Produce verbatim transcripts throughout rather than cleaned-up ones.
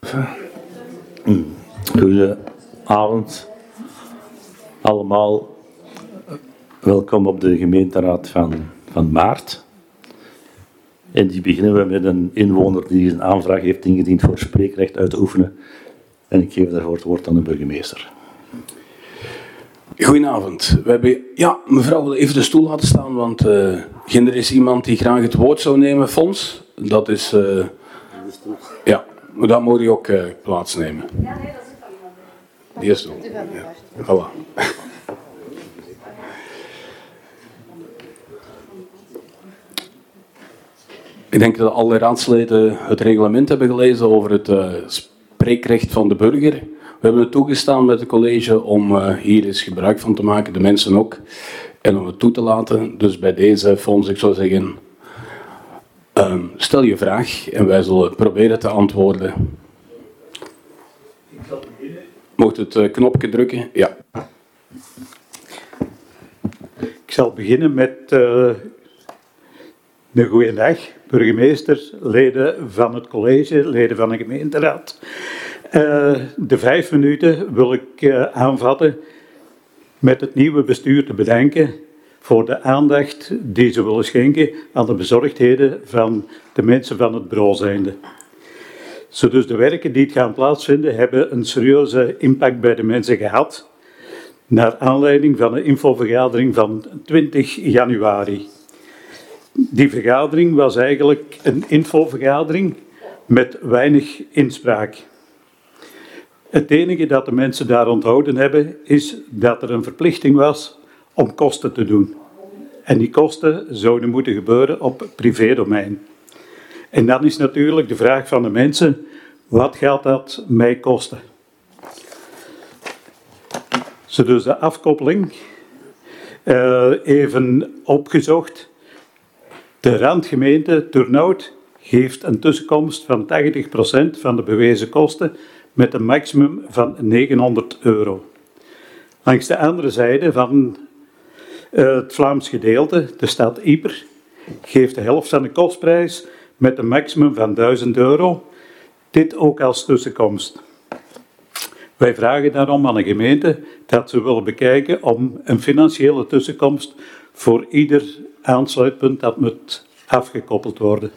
Goedenavond allemaal. Welkom op de gemeenteraad van, van maart. En die beginnen we met een inwoner die een aanvraag heeft ingediend voor spreekrecht uit te oefenen. En ik geef daarvoor het woord aan de burgemeester. Goedenavond. We hebben, ja, mevrouw wil even de stoel laten staan, want uh, er is iemand die graag het woord zou nemen, Fons. Dat is... Uh, ja, maar dan moet je ook uh, plaatsnemen. Ja, nee, dat is van iemand. Die is stoel. Ja. Voilà. Ik denk dat alle raadsleden het reglement hebben gelezen over het uh, spreekrecht van de burger. We hebben het toegestaan met het college om uh, hier eens gebruik van te maken, de mensen ook, en om het toe te laten. Dus bij deze, Fons, ik zou zeggen, uh, stel je vraag en wij zullen proberen te antwoorden. Mocht het uh, knopje drukken? Ja. Ik zal beginnen met uh, een goeie dag, burgemeester, leden van het college, leden van de gemeenteraad. Uh, de vijf minuten wil ik uh, aanvatten met het nieuwe bestuur te bedanken voor de aandacht die ze willen schenken aan de bezorgdheden van de mensen van het Broolzijnde. Zo dus de werken die het gaan plaatsvinden hebben een serieuze impact bij de mensen gehad, naar aanleiding van een infovergadering van twintig januari. Die vergadering was eigenlijk een infovergadering met weinig inspraak. Het enige dat de mensen daar onthouden hebben, is dat er een verplichting was om kosten te doen. En die kosten zouden moeten gebeuren op privédomein. En dan is natuurlijk de vraag van de mensen, wat gaat dat mij kosten? Zo dus de afkoppeling, uh, even opgezocht. De randgemeente Turnhout geeft een tussenkomst van tachtig procent van de bewezen kosten met een maximum van negenhonderd euro. Langs de andere zijde van uh, het Vlaams gedeelte, de stad Ieper, geeft de helft van de kostprijs met een maximum van duizend euro. Dit ook als tussenkomst. Wij vragen daarom aan de gemeente dat ze willen bekijken om een financiële tussenkomst voor ieder aansluitpunt dat moet afgekoppeld worden.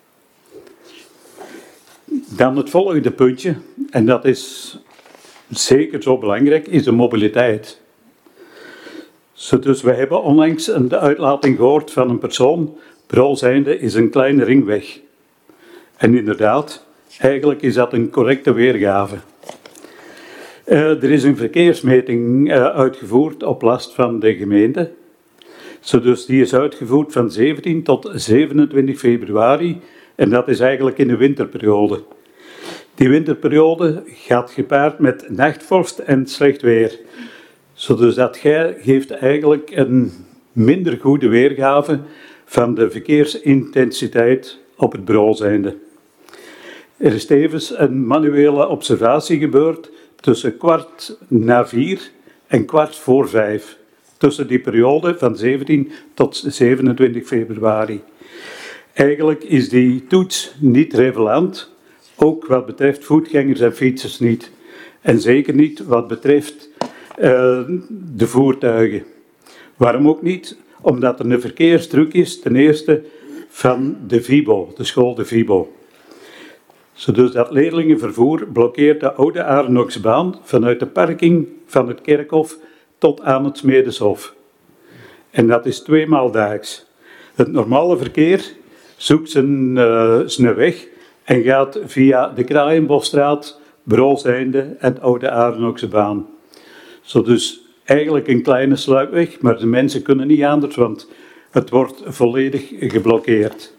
Dan het volgende puntje, en dat is zeker zo belangrijk, is de mobiliteit. Zo dus, we hebben onlangs een uitlating gehoord van een persoon, Broolzijnde is een kleine ringweg. En inderdaad, eigenlijk is dat een correcte weergave. Uh, er is een verkeersmeting uh, uitgevoerd op last van de gemeente. Zo dus, die is uitgevoerd van zeventien tot zevenentwintig februari. En dat is eigenlijk in de winterperiode. Die winterperiode gaat gepaard met nachtvorst en slecht weer. Zo dus dat geeft eigenlijk een minder goede weergave van de verkeersintensiteit op het Broolzijnde. Er is tevens een manuele observatie gebeurd tussen kwart na vier en kwart voor vijf. Tussen die periode van zeventien tot zevenentwintig februari. Eigenlijk is die toets niet relevant, ook wat betreft voetgangers en fietsers niet. En zeker niet wat betreft uh, de voertuigen. Waarom ook niet? Omdat er een verkeersdruk is, ten eerste van de Vibo, de school de Vibo. Zodat dat leerlingenvervoer blokkeert de oude Arenoksbaan vanuit de parking van het Kerkhof tot aan het Smedeshof. En dat is tweemaal daags. Het normale verkeer zoekt zijn, uh, zijn weg en gaat via de Kraaienbosstraat, Broolzijnde en Oude Arenoksebaan. Zo dus eigenlijk een kleine sluipweg, maar de mensen kunnen niet anders, want het wordt volledig geblokkeerd.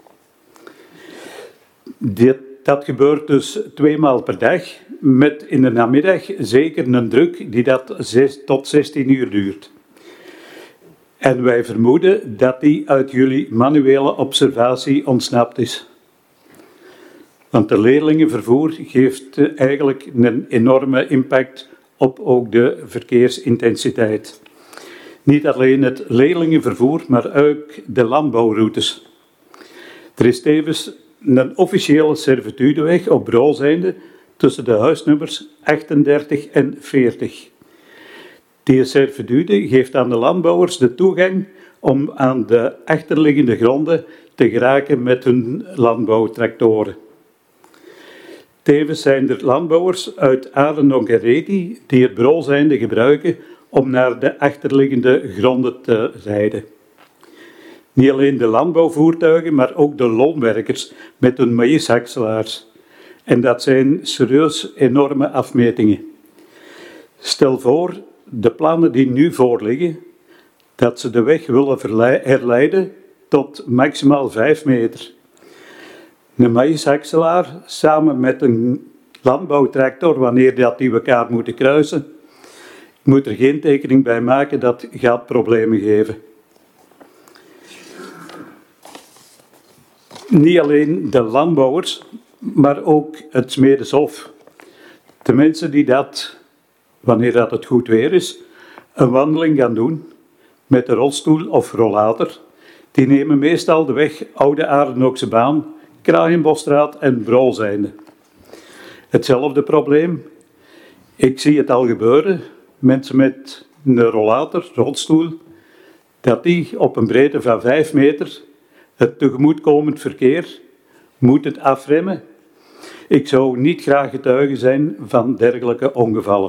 Dit, dat gebeurt dus tweemaal per dag, met in de namiddag zeker een druk die dat zes tot zestien uur duurt. En wij vermoeden dat die uit jullie manuele observatie ontsnapt is. Want de leerlingenvervoer geeft eigenlijk een enorme impact op ook de verkeersintensiteit. Niet alleen het leerlingenvervoer, maar ook de landbouwroutes. Er is tevens een officiële servitudeweg op Broolzijnde tussen de huisnummers achtendertig en veertig. Die servitude geeft aan de landbouwers de toegang om aan de achterliggende gronden te geraken met hun landbouwtractoren. Tevens zijn er landbouwers uit Arendonk en Reti die het brolzijnde gebruiken om naar de achterliggende gronden te rijden. Niet alleen de landbouwvoertuigen, maar ook de loonwerkers met hun maïshakselaars. En dat zijn serieus enorme afmetingen. Stel voor, de plannen die nu voorliggen, dat ze de weg willen herleiden tot maximaal vijf meter. Een maïshakselaar samen met een landbouwtractor, wanneer dat die elkaar moeten kruisen, moet er geen tekening bij maken, dat gaat problemen geven. Niet alleen de landbouwers, maar ook het smedeshof. De mensen die dat, wanneer dat het goed weer is, een wandeling gaan doen met een rolstoel of rollator, die nemen meestal de weg Oude Arendokse Baan, Kraaienbosstraat en Brolzijnde. Hetzelfde probleem. Ik zie het al gebeuren. Mensen met een rollator, rolstoel, dat die op een breedte van vijf meter het tegemoetkomend verkeer moet het afremmen. Ik zou niet graag getuige zijn van dergelijke ongevallen.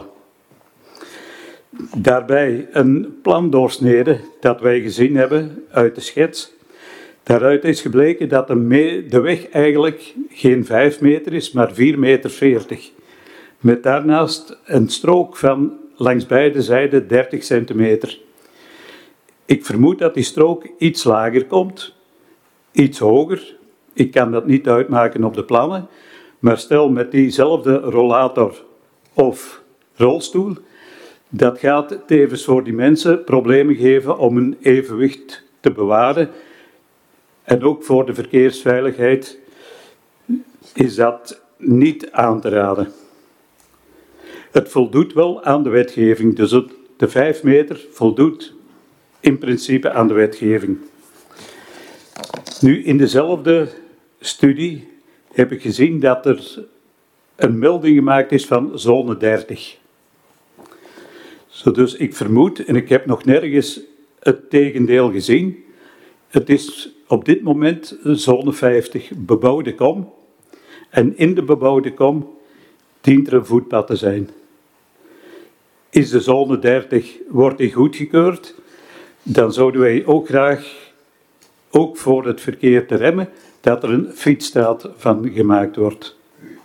Daarbij een plandoorsnede dat wij gezien hebben uit de schets. Daaruit is gebleken dat de, me- de weg eigenlijk geen vijf meter is, maar vier meter veertig. Met daarnaast een strook van langs beide zijden dertig centimeter. Ik vermoed dat die strook iets lager komt, iets hoger. Ik kan dat niet uitmaken op de plannen, maar stel met diezelfde rollator of rolstoel, dat gaat tevens voor die mensen problemen geven om hun evenwicht te bewaren. En ook voor de verkeersveiligheid is dat niet aan te raden. Het voldoet wel aan de wetgeving, dus de vijf meter voldoet in principe aan de wetgeving. Nu, in dezelfde studie heb ik gezien dat er een melding gemaakt is van zone dertig. Zo dus ik vermoed, en ik heb nog nergens het tegendeel gezien, het is op dit moment zone vijftig bebouwde kom. En in de bebouwde kom dient er een voetpad te zijn. Is de zone dertig, wordt die goedgekeurd, dan zouden wij ook graag, ook voor het verkeer te remmen, dat er een fietsstraat van gemaakt wordt.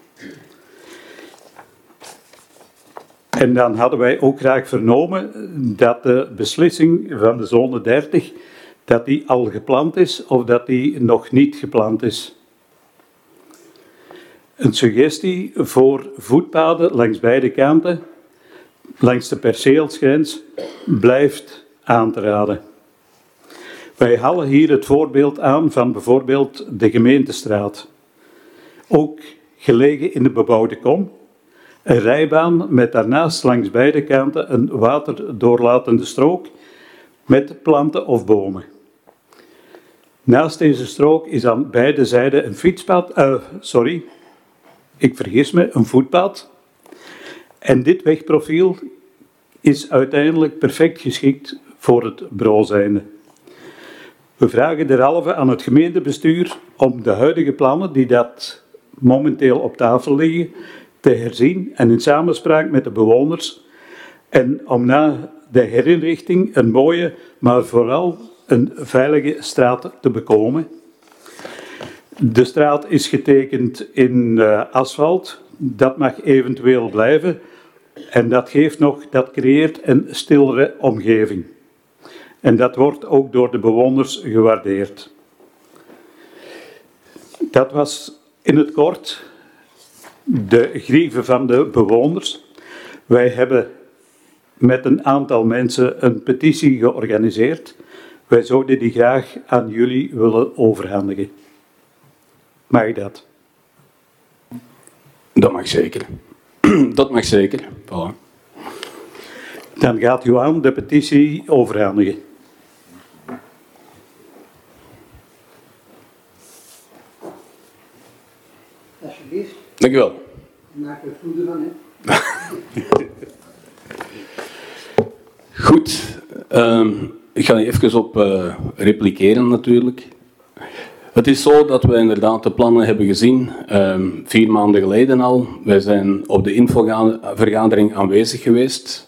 En dan hadden wij ook graag vernomen dat de beslissing van de zone dertig, dat die al gepland is of dat die nog niet gepland is. Een suggestie voor voetpaden langs beide kanten, langs de perceelsgrens, blijft aan te raden. Wij halen hier het voorbeeld aan van bijvoorbeeld de gemeentestraat. Ook gelegen in de bebouwde kom. Een rijbaan met daarnaast langs beide kanten een waterdoorlatende strook met planten of bomen. Naast deze strook is aan beide zijden een fietspad, uh, sorry, ik vergis me, een voetpad. En dit wegprofiel is uiteindelijk perfect geschikt voor het brolzijnde. We vragen derhalve aan het gemeentebestuur om de huidige plannen die dat momenteel op tafel liggen te herzien en in samenspraak met de bewoners en om na de herinrichting een mooie, maar vooral een veilige straat te bekomen. De straat is getekend in uh, asfalt, dat mag eventueel blijven en dat geeft nog, dat creëert een stillere omgeving. En dat wordt ook door de bewoners gewaardeerd. Dat was in het kort de grieven van de bewoners. Wij hebben met een aantal mensen een petitie georganiseerd. Wij zouden die graag aan jullie willen overhandigen. Mag ik dat? Dat mag zeker. Dat mag zeker. Voilà. Dan gaat Johan de petitie overhandigen. Alsjeblieft. Dank u wel. Maak er het goede van, hè? Goed, um, ik ga even op uh, repliceren natuurlijk. Het is zo dat we inderdaad de plannen hebben gezien, um, vier maanden geleden al. Wij zijn op de infovergadering aanwezig geweest.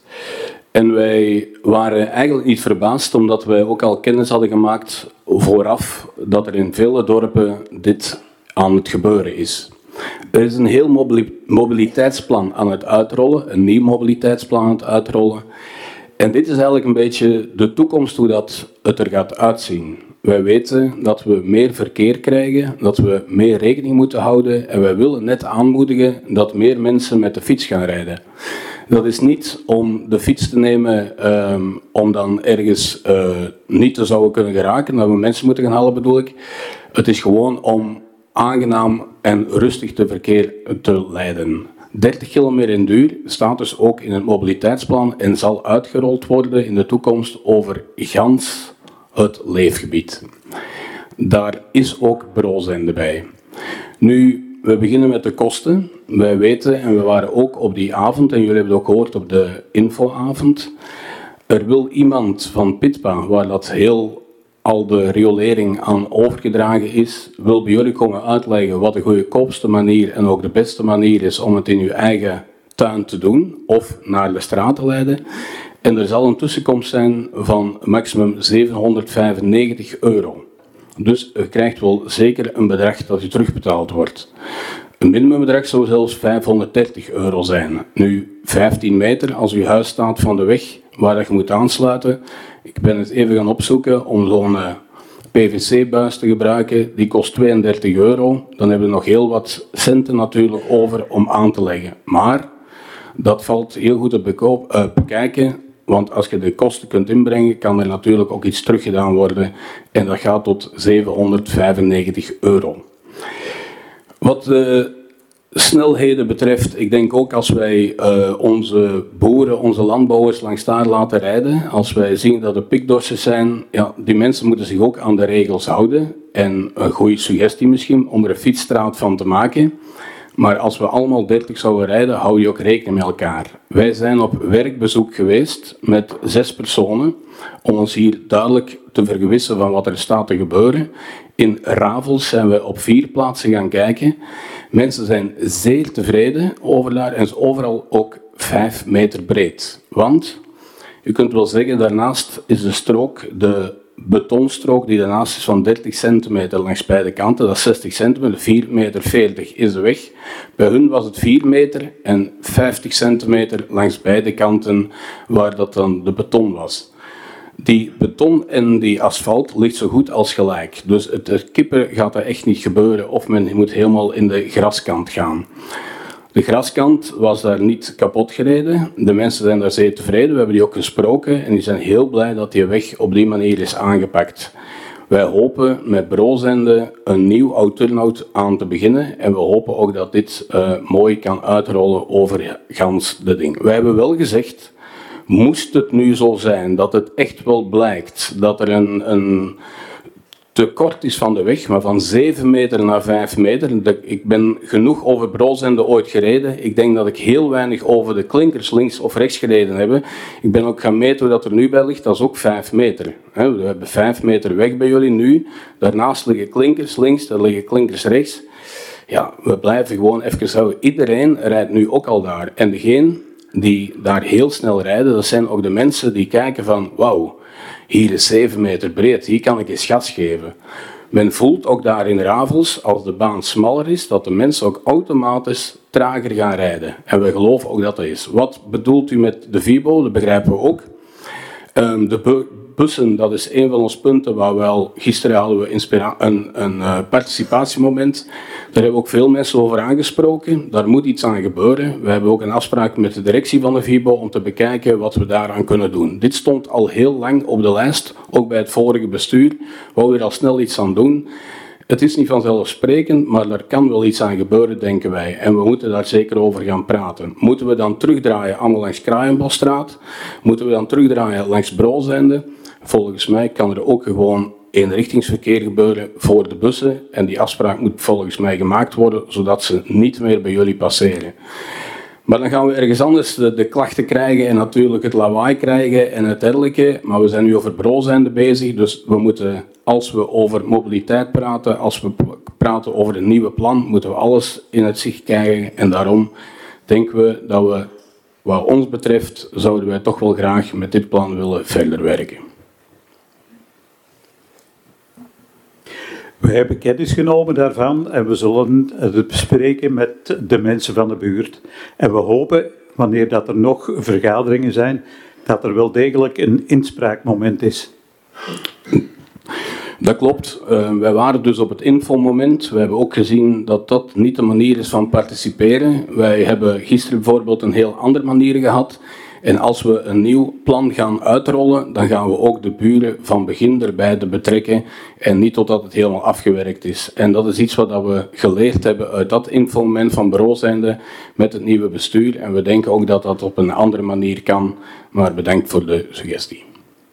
En wij waren eigenlijk niet verbaasd, omdat wij ook al kennis hadden gemaakt vooraf dat er in vele dorpen dit aan het gebeuren is. Er is een heel mobili- mobiliteitsplan aan het uitrollen, een nieuw mobiliteitsplan aan het uitrollen. En dit is eigenlijk een beetje de toekomst, hoe dat het er gaat uitzien. Wij weten dat we meer verkeer krijgen, dat we meer rekening moeten houden en wij willen net aanmoedigen dat meer mensen met de fiets gaan rijden. Dat is niet om de fiets te nemen um, om dan ergens uh, niet te zouden kunnen geraken, dat we mensen moeten gaan halen bedoel ik. Het is gewoon om aangenaam en rustig te verkeer te leiden. dertig kilometer in duur staat dus ook in het mobiliteitsplan en zal uitgerold worden in de toekomst over gans het leefgebied. Daar is ook Brozende bij. Nu, we beginnen met de kosten. Wij weten, en we waren ook op die avond, en jullie hebben het ook gehoord op de infoavond, er wil iemand van Pitpa, waar dat heel al de riolering aan overgedragen is, wil bij jullie komen uitleggen wat de goedkoopste manier en ook de beste manier is om het in uw eigen tuin te doen of naar de straat te leiden. En er zal een tussenkomst zijn van maximum zevenhonderdvijfennegentig euro. Dus je krijgt wel zeker een bedrag dat je terugbetaald wordt. Een minimumbedrag zou zelfs vijfhonderddertig euro zijn. Nu, vijftien meter als je huis staat van de weg waar je moet aansluiten. Ik ben het even gaan opzoeken om zo'n uh, P V C-buis te gebruiken. Die kost tweeëndertig euro. Dan hebben we nog heel wat centen natuurlijk over om aan te leggen. Maar dat valt heel goed te bekoop, uh, bekijken. Want als je de kosten kunt inbrengen, kan er natuurlijk ook iets teruggedaan worden. En dat gaat tot zevenhonderdvijfennegentig euro. Wat de snelheden betreft, ik denk ook als wij uh, onze boeren, onze landbouwers langs daar laten rijden, als wij zien dat er pikdorsers zijn, ja, die mensen moeten zich ook aan de regels houden. En een goede suggestie misschien om er een fietsstraat van te maken. Maar als we allemaal dertig zouden rijden, hou je ook rekening met elkaar. Wij zijn op werkbezoek geweest met zes personen om ons hier duidelijk te vergewissen van wat er staat te gebeuren. In Ravels zijn we op vier plaatsen gaan kijken. Mensen zijn zeer tevreden over daar en is overal ook vijf meter breed. Want, u kunt wel zeggen, daarnaast is de strook, de betonstrook die daarnaast is van dertig centimeter langs beide kanten, dat is zestig centimeter, vier meter veertig is de weg. Bij hun was het vier meter en vijftig centimeter langs beide kanten waar dat dan de beton was. Die beton en die asfalt ligt zo goed als gelijk. Dus het, het kippen gaat dat echt niet gebeuren of men moet helemaal in de graskant gaan. De graskant was daar niet kapot gereden. De mensen zijn daar zeer tevreden. We hebben die ook gesproken en die zijn heel blij dat die weg op die manier is aangepakt. Wij hopen met Brozende een nieuw oud-turnout aan te beginnen en we hopen ook dat dit uh, mooi kan uitrollen over gans de ding. Wij hebben wel gezegd, moest het nu zo zijn dat het echt wel blijkt dat er een, een tekort is van de weg, maar van zeven meter naar vijf meter. De, ik ben genoeg over Brozende ooit gereden. Ik denk dat ik heel weinig over de klinkers links of rechts gereden heb. Ik ben ook gaan meten hoe dat er nu bij ligt. Dat is ook vijf meter. We hebben vijf meter weg bij jullie nu. Daarnaast liggen klinkers links, daar liggen klinkers rechts. Ja, we blijven gewoon even zo. Iedereen rijdt nu ook al daar. En degene die daar heel snel rijden, dat zijn ook de mensen die kijken van wauw, hier is zeven meter breed, hier kan ik eens gas geven. Men voelt ook daar in Ravels, als de baan smaller is, dat de mensen ook automatisch trager gaan rijden. En we geloven ook dat dat is. Wat bedoelt u met de Vibo? Dat begrijpen we ook. Um, de bu- bussen, dat is een van onze punten waar we al, gisteren hadden we inspira- een, een uh, participatiemoment. Daar hebben we ook veel mensen over aangesproken. Daar moet iets aan gebeuren. We hebben ook een afspraak met de directie van de Vibo om te bekijken wat we daaraan kunnen doen. Dit stond al heel lang op de lijst, ook bij het vorige bestuur. We wouden er al snel iets aan doen. Het is niet vanzelfsprekend, maar er kan wel iets aan gebeuren, denken wij. En we moeten daar zeker over gaan praten. Moeten we dan terugdraaien allemaal langs Kraaienbosstraat? Moeten we dan terugdraaien langs Brozende? Volgens mij kan er ook gewoon eenrichtingsverkeer gebeuren voor de bussen. En die afspraak moet volgens mij gemaakt worden, zodat ze niet meer bij jullie passeren. Maar dan gaan we ergens anders de, de klachten krijgen en natuurlijk het lawaai krijgen en het dergelijke. Maar we zijn nu over brozende bezig, dus we moeten, als we over mobiliteit praten, als we praten over een nieuwe plan, moeten we alles in het zicht krijgen. En daarom denken we dat we, wat ons betreft, zouden wij toch wel graag met dit plan willen verder werken. We hebben kennis genomen daarvan en we zullen het bespreken met de mensen van de buurt. En we hopen, wanneer dat er nog vergaderingen zijn, dat er wel degelijk een inspraakmoment is. Dat klopt. Uh, wij waren dus op het infomoment. We hebben ook gezien dat dat niet de manier is van participeren. Wij hebben gisteren bijvoorbeeld een heel andere manier gehad. En als we een nieuw plan gaan uitrollen, dan gaan we ook de buren van begin erbij te betrekken en niet totdat het helemaal afgewerkt is. En dat is iets wat we geleerd hebben uit dat infomoment van bureauzijnde met het nieuwe bestuur. En we denken ook dat dat op een andere manier kan, maar bedankt voor de suggestie.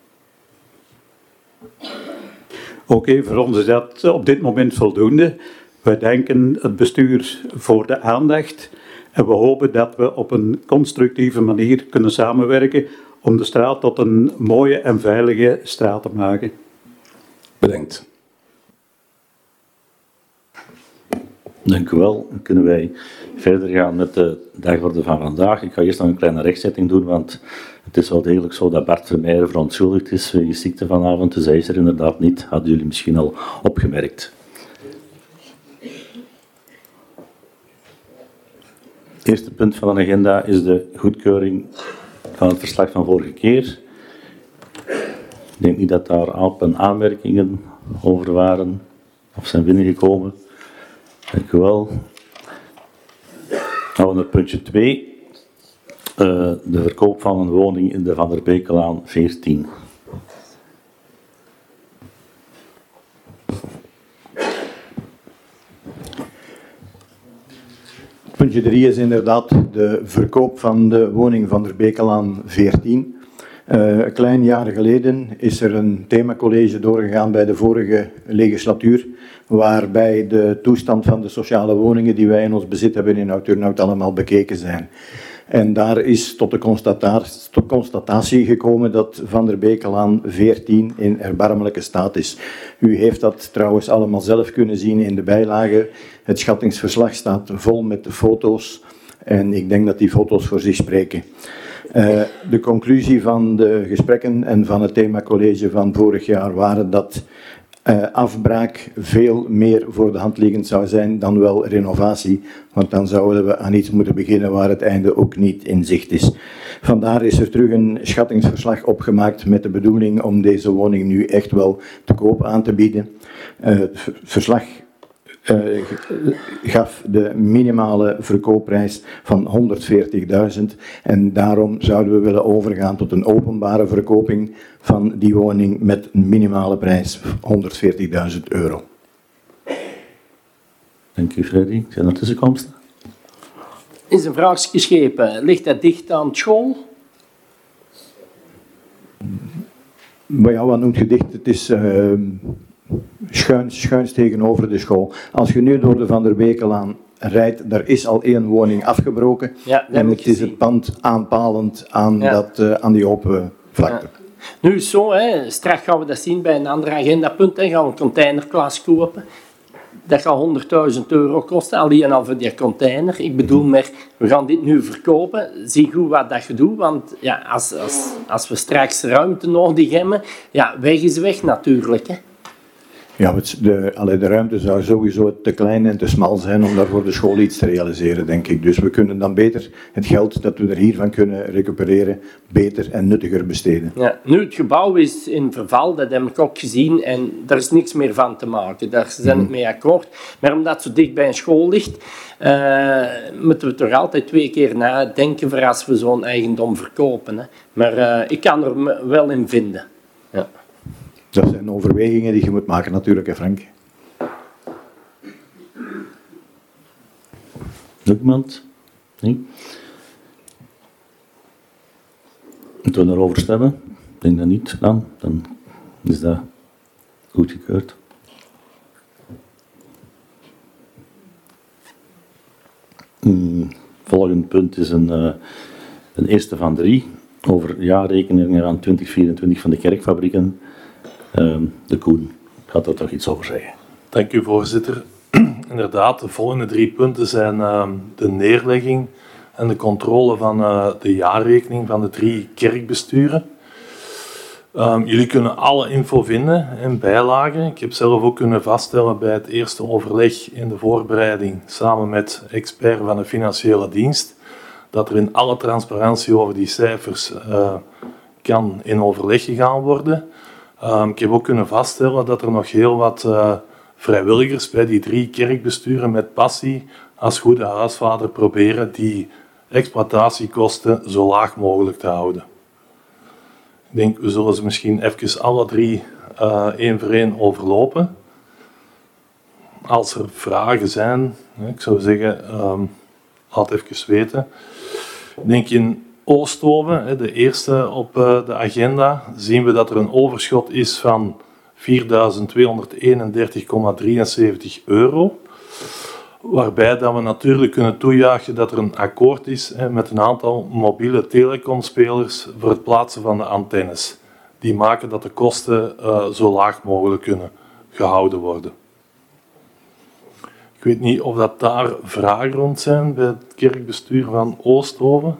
Oké, okay, voor ons is dat op dit moment voldoende. Wij danken het bestuur voor de aandacht. En we hopen dat we op een constructieve manier kunnen samenwerken om de straat tot een mooie en veilige straat te maken. Bedankt. Dank u wel. Dan kunnen wij verder gaan met de dagorde van vandaag. Ik ga eerst nog een kleine rechtzetting doen, want het is wel degelijk zo dat Bart Vermeijeren verontschuldigd is wegens ziekte vanavond. Dus hij is er inderdaad niet. Hadden jullie misschien al opgemerkt. Het eerste punt van de agenda is de goedkeuring van het verslag van vorige keer. Ik denk niet dat daar op- en aanmerkingen over waren of zijn binnengekomen. Dank u wel. Dan gaan we naar puntje twee. Uh, de verkoop van een woning in de Van der Bekelaan veertien. Puntje drie is inderdaad de verkoop van de woning Van der Bekelaan veertien. Uh, een klein jaar geleden is er een themacollege doorgegaan bij de vorige legislatuur, waarbij de toestand van de sociale woningen die wij in ons bezit hebben in Oud-Turnhout allemaal bekeken zijn. En daar is tot de constatatie, tot constatatie gekomen dat Van der Bekelaan veertien in erbarmelijke staat is. U heeft dat trouwens allemaal zelf kunnen zien in de bijlage. Het schattingsverslag staat vol met de foto's en ik denk dat die foto's voor zich spreken. Uh, de conclusie van de gesprekken en van het themacollege van vorig jaar waren dat uh, afbraak veel meer voor de hand liggend zou zijn dan wel renovatie, want dan zouden we aan iets moeten beginnen waar het einde ook niet in zicht is. Vandaar is er terug een schattingsverslag opgemaakt met de bedoeling om deze woning nu echt wel te koop aan te bieden. Uh, het verslag Uh, gaf de minimale verkoopprijs van honderdveertigduizend en daarom zouden we willen overgaan tot een openbare verkoping van die woning met een minimale prijs van honderdveertigduizend euro. Dank u, Freddy. Zijn er tussenkomsten? Is een vraag geschepen. Ligt dat dicht aan school? Maar ja, wat noemt je dicht? Het is Uh, Schuins, schuins tegenover de school. Als je nu door de Van der Bekelaan rijdt, daar is al één woning afgebroken. Ja, en het is het pand aanpalend aan, ja. dat, uh, aan die open vlakte. Ja. Nu is zo, hè, straks gaan we dat zien bij een ander agendapunt. Hè, gaan we een containerklas kopen. Dat gaat honderdduizend euro kosten, alleen al voor die container. Ik bedoel, maar we gaan dit nu verkopen. Zie goed wat dat je doet, want ja, als, als, als we straks ruimte nodig hebben, ja, weg is weg natuurlijk. Hè. Ja, de, allee, de ruimte zou sowieso te klein en te smal zijn om daar voor de school iets te realiseren, denk ik. Dus we kunnen dan beter het geld dat we er hiervan kunnen recupereren, beter en nuttiger besteden. Ja, nu, het gebouw is in verval, dat heb ik ook gezien, en daar is niks meer van te maken. Daar zijn we mm. mee akkoord. Maar omdat het zo dicht bij een school ligt, uh, moeten we toch altijd twee keer nadenken voor als we zo'n eigendom verkopen. Hè. Maar uh, ik kan er wel in vinden. Ja. Dat zijn overwegingen die je moet maken natuurlijk, hè Frank. Nog iemand? Nee? Moeten we daarover stemmen? Ik denk dat niet. Dan, dan is dat Goedgekeurd. Mm, volgend punt is een, uh, een eerste van drie over jaarrekeningen aan twintig vierentwintig van de kerkfabrieken. Uh, de Koen gaat er toch iets over zeggen. Dank u, voorzitter. Inderdaad, de volgende drie punten zijn uh, de neerlegging en de controle van uh, de jaarrekening van de drie kerkbesturen. Um, jullie kunnen alle info vinden in bijlagen. Ik heb zelf ook kunnen vaststellen bij het eerste overleg in de voorbereiding samen met expert van de financiële dienst dat er in alle transparantie over die cijfers uh, kan in overleg gegaan worden. Um, ik heb ook kunnen vaststellen dat er nog heel wat uh, vrijwilligers bij die drie kerkbesturen met passie als goede huisvader proberen die exploitatiekosten zo laag mogelijk te houden. Ik denk, we zullen ze misschien even alle drie uh, één voor één overlopen. Als er vragen zijn, ik zou zeggen, um, laat even weten. Ik denk in Oosthoven, de eerste op uh, de agenda, zien we dat er een overschot is van vierduizend tweehonderdeenendertig komma drieënzeventig euro. Waarbij dat we natuurlijk kunnen toejuichen dat er een akkoord is hè, met een aantal mobiele telecomspelers voor het plaatsen van de antennes. Die maken dat de kosten uh, zo laag mogelijk kunnen gehouden worden. Ik weet niet of dat daar vragen rond zijn bij het kerkbestuur van Oosthoven.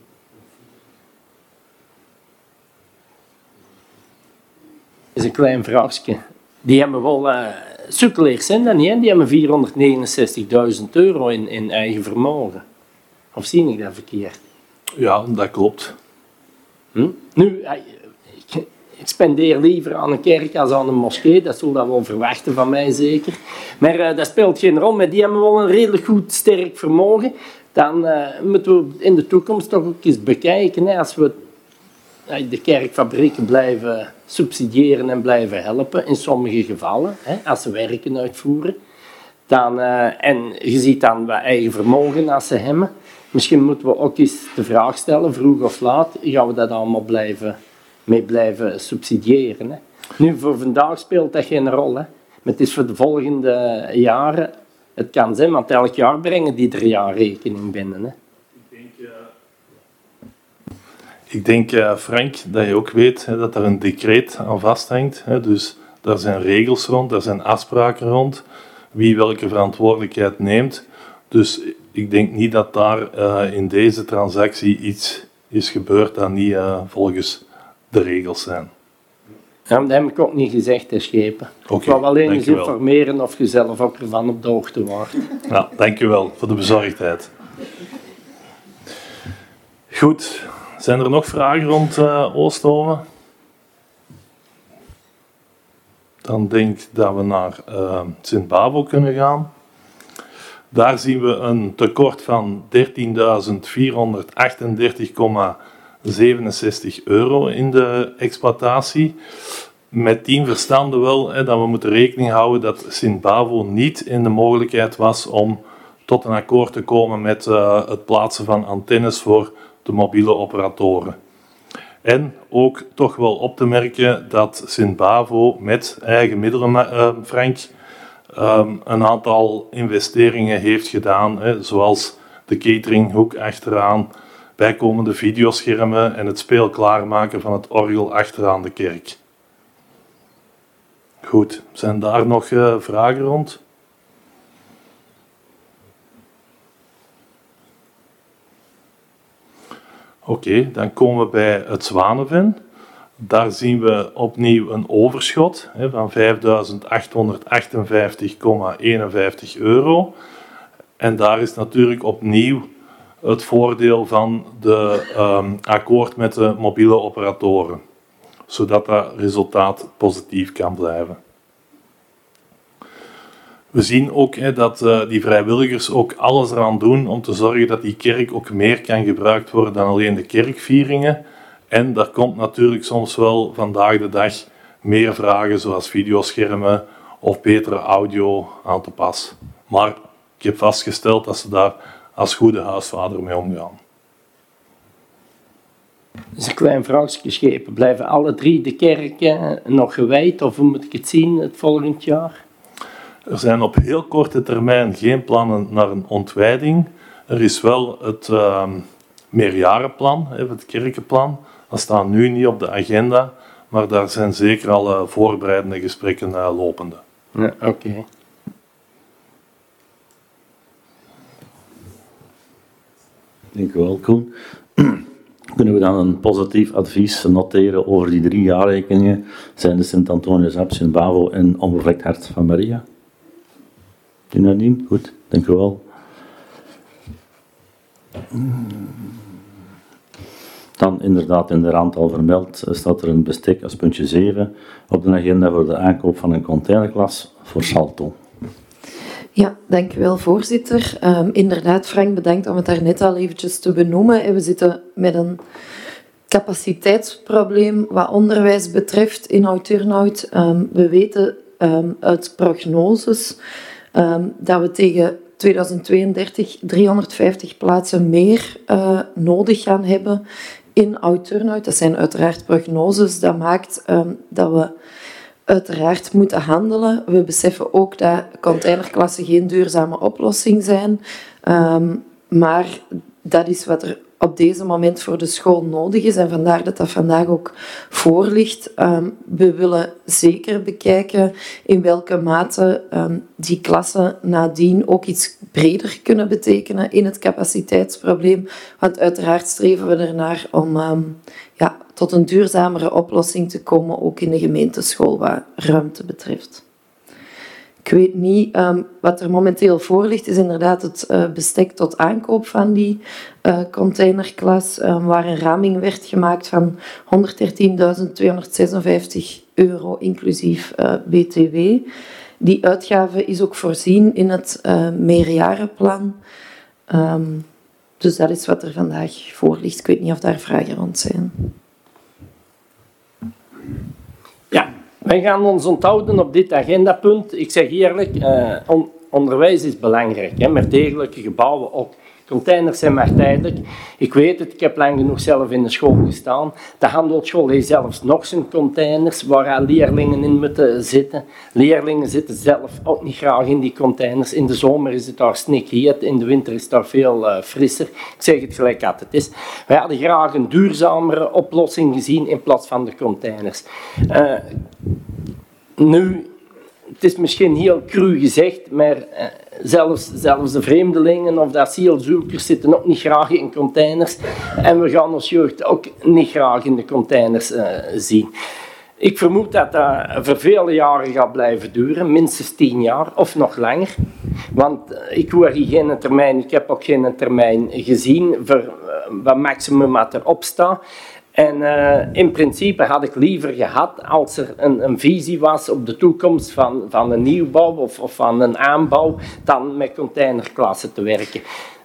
Dat is een klein vraagje. Die hebben wel... Uh... Sukkeleers zijn dat niet, hè? Die hebben vierhonderdnegenenzestigduizend euro in, in eigen vermogen. Of zie ik dat verkeerd? Ja, dat klopt. Hm? Nu, ik, ik spendeer liever aan een kerk als aan een moskee, dat zul dat wel verwachten van mij zeker. Maar uh, dat speelt geen rol, maar die hebben wel een redelijk goed sterk vermogen. Dan uh, moeten we in de toekomst toch ook eens bekijken, hè? Als we de kerkfabrieken blijven subsidiëren en blijven helpen, in sommige gevallen, hè, als ze werken uitvoeren. Dan, uh, en je ziet dan wat eigen vermogen als ze hebben. Misschien moeten we ook eens de vraag stellen, vroeg of laat, gaan we dat allemaal blijven, mee blijven subsidiëren. Hè. Nu, voor vandaag speelt dat geen rol. Hè. Maar het is voor de volgende jaren, het kan zijn, want elk jaar brengen die er jaarrekening binnen. Hè. Ik denk, uh, Frank, dat je ook weet hè, dat daar een decreet aan vasthangt. Hè, dus daar zijn regels rond, daar zijn afspraken rond, wie welke verantwoordelijkheid neemt. Dus ik denk niet dat daar uh, in deze transactie iets is gebeurd dat niet uh, volgens de regels zijn. Ja, dat heb ik ook niet gezegd, hè, schepen. Okay, ik wou alleen eens informeren of je zelf ook ervan op de hoogte wordt. Ja, dank u wel voor de bezorgdheid. Goed. Zijn er nog vragen rond uh, Oosthoven? Dan denk ik dat we naar uh, Sint-Bavo kunnen gaan. Daar zien we een tekort van dertienduizend vierhonderdachtendertig komma zevenenzestig euro in de exploitatie. Met dien verstande wel hè, dat we moeten rekening houden dat Sint-Bavo niet in de mogelijkheid was om tot een akkoord te komen met uh, het plaatsen van antennes voor de mobiele operatoren. En ook toch wel op te merken dat Sint-Bavo met eigen middelen, uh, Frank, um, een aantal investeringen heeft gedaan, hè, zoals de cateringhoek achteraan, bijkomende videoschermen en het speel klaarmaken van het orgel achteraan de kerk. Goed, zijn daar nog uh, vragen rond? Oké, okay, dan komen we bij het Zwanenven. Daar zien we opnieuw een overschot hè, van vijfduizend achthonderdachtenvijftig komma eenenvijftig euro. En daar is natuurlijk opnieuw het voordeel van de um, akkoord met de mobiele operatoren, zodat dat resultaat positief kan blijven. We zien ook hè, dat uh, die vrijwilligers ook alles eraan doen om te zorgen dat die kerk ook meer kan gebruikt worden dan alleen de kerkvieringen. En daar komt natuurlijk soms wel vandaag de dag meer vragen zoals videoschermen of betere audio aan te pas. Maar ik heb vastgesteld dat ze daar als goede huisvader mee omgaan. is een klein vraagje schepen. Blijven alle drie de kerken nog gewijd of hoe moet ik het zien het volgend jaar? Er zijn op heel korte termijn geen plannen naar een ontwijding. Er is wel het uh, meerjarenplan, het kerkenplan. Dat staat nu niet op de agenda, maar daar zijn zeker al uh, voorbereidende gesprekken uh, lopende. Ja, oké. Okay. Dank u wel, Koen. Kunnen we dan een positief advies noteren over die drie jaarrekeningen? Zijn de Sint-Antonius Abs in Bavo en Onbevlekt Hart van Maria? Unaniem? Goed, dank u wel. Dan inderdaad in de rand al vermeld staat er een bestek als puntje zeven op de agenda voor de aankoop van een containerklas voor Salto. Ja, dank u wel, voorzitter. Um, inderdaad, Frank, bedankt om het daar net al eventjes te benoemen. We zitten met een capaciteitsprobleem wat onderwijs betreft in Oud-Turnhout. Um, we weten um, uit prognoses um, dat we tegen tweeduizend tweeëndertig driehonderdvijftig plaatsen meer uh, nodig gaan hebben in Oud-Turnhout. Dat zijn uiteraard prognoses. Dat maakt um, dat we uiteraard moeten handelen. We beseffen ook dat containerklassen geen duurzame oplossing zijn. Um, maar dat is wat er op deze moment voor de school nodig is. En vandaar dat dat vandaag ook voor ligt. Um, we willen zeker bekijken in welke mate um, die klassen nadien ook iets breder kunnen betekenen in het capaciteitsprobleem. Want uiteraard streven we ernaar om um, ja, tot een duurzamere oplossing te komen, ook in de gemeenteschool wat ruimte betreft. Ik weet niet, um, wat er momenteel voor ligt, is inderdaad het uh, bestek tot aankoop van die uh, containerklas, um, waar een raming werd gemaakt van honderddertienduizend tweehonderdzesenvijftig euro, inclusief uh, B T W. Die uitgave is ook voorzien in het uh, meerjarenplan. Um, dus dat is wat er vandaag voor ligt. Ik weet niet of daar vragen rond zijn. Ja. Wij gaan ons onthouden op dit agendapunt. Ik zeg eerlijk, eh, on- onderwijs is belangrijk, hè, met degelijke gebouwen ook. Containers zijn maar tijdelijk. Ik weet het, ik heb lang genoeg zelf in de school gestaan. De handelsschool heeft zelfs nog zijn containers waar leerlingen in moeten zitten. Leerlingen zitten zelf ook niet graag in die containers. In de zomer is het daar snikheet, in de winter is het daar veel uh, frisser. Ik zeg het gelijk wat het is. Wij hadden graag een duurzamere oplossing gezien in plaats van de containers. Uh, nu, het is misschien heel cru gezegd, maar uh, zelfs, zelfs de vreemdelingen of de asielzoekers zitten ook niet graag in containers. En we gaan ons jeugd ook niet graag in de containers uh, zien. Ik vermoed dat dat voor vele jaren gaat blijven duren, minstens tien jaar of nog langer. Want uh, ik hoor hier geen termijn, ik heb ook geen termijn gezien voor uh, wat maximum wat erop staat. En uh, in principe had ik liever gehad als er een, een visie was op de toekomst van, van een nieuwbouw of, of van een aanbouw, dan met containerklassen te werken.